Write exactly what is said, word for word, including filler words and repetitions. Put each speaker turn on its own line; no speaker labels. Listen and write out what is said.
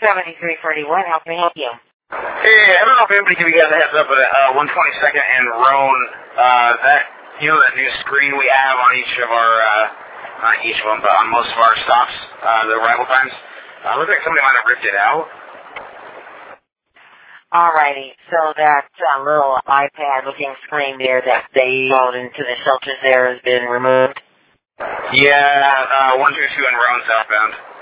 seventy-three forty-one, how can I help you?
Hey, I don't know if anybody can give you guys a heads up, but uh, one twenty-second and Roan, uh, that, you know, that new screen we have on each of our, uh, not each of them, but on most of our stops, uh, the arrival times, uh, looks like somebody might have ripped it out.
Alrighty, so that uh, little iPad-looking screen there that they sold into the shelters there has been removed?
Yeah, uh, one two two and Roan southbound.